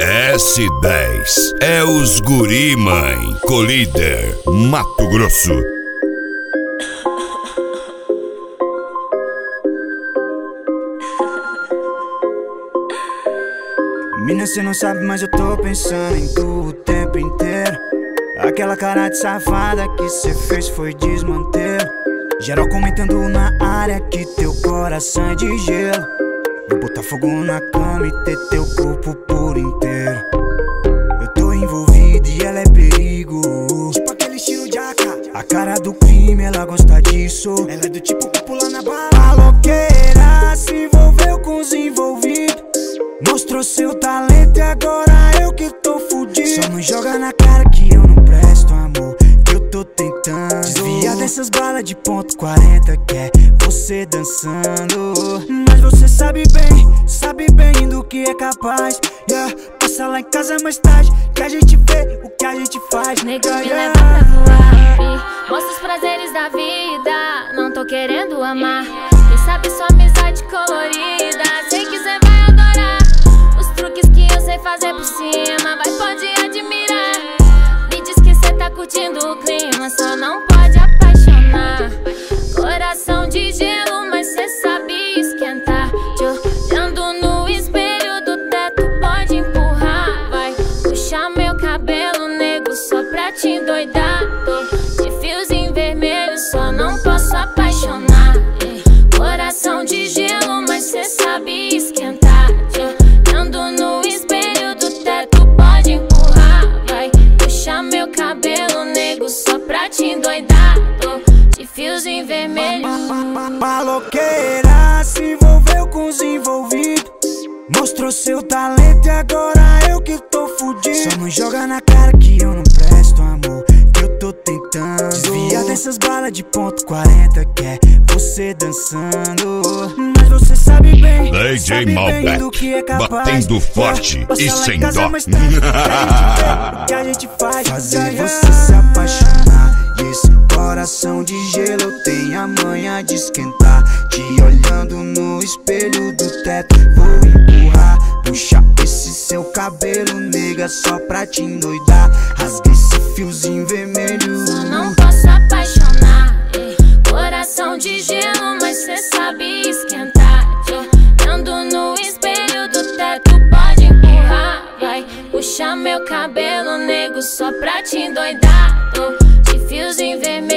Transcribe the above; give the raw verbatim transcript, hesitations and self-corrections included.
S dez é os guri, mãe. Colíder, Mato Grosso. Mina, cê não sabe, mas eu tô pensando em tu o tempo inteiro. Aquela cara de safada que cê fez foi desmantelo. Geral comentando na área que teu coração é de gelo. Vou botar fogo na cama e ter teu corpo por inteiro. Eu tô envolvido e ela é perigo, tipo aquele estilo de A K. A cara do crime, ela gosta disso. Ela é do tipo que pula na bala. Maloqueira, se envolveu com os envolvidos. Mostrou seu talento e agora eu que tô fudido. Só não joga na cara que eu não presto, amor, que eu tô tentando desviar dessas balas de ponto quarenta que é você dançando. Mas você sabe bem, sabe bem do que é capaz, yeah. Passa lá em casa mais tarde, que a gente vê o que a gente faz. Nego, yeah, me yeah. leva pra voar e mostra os prazeres da vida. Não tô querendo amar, quem sabe sua amizade colorida. Sei que cê vai adorar os truques que eu sei fazer por cima. Vai, pode admirar. Me diz que cê tá curtindo o clima, só não pode apaixonar. Coração de gelo, mas cê sabe esquentar. Te olhando no espelho do teto, pode empurrar. Vai puxar meu cabelo, nego, só pra te endoidar. Tô de fiozinho vermelho, só não posso apaixonar. Coração de gelo, mas cê sabe esquentar. Te olhando no espelho do teto, pode empurrar. Vai puxar meu cabelo, nego, só pra te endoidar. Tô de fiozinho vermelho. Maloqueira, se envolveu com os envolvidos. Mostrou seu talento e agora eu que tô fudido. Só não joga na cara que eu não presto, amor, que eu tô tentando desviar dessas balas de ponto quarenta que é você dançando. Mas você sabe bem, D J sabe bem do que é capaz, batendo forte yeah. e sem dó. Que a gente faz fazer você se apaixonar. E esse coração de gelo eu tenho a manha de esquentar. Te olhando no espelho do teto, vou empurrar. Puxa esse seu cabelo, nega, só pra te endoidar. Rasga esse fiozinho vermelho. Só não posso apaixonar, eh. Coração de gelo, mas cê sabe esquentar. Te olhando no espelho do teto, pode empurrar. Vai puxar meu cabelo, nego, só pra te endoidar. Tô de fiozinho vermelho.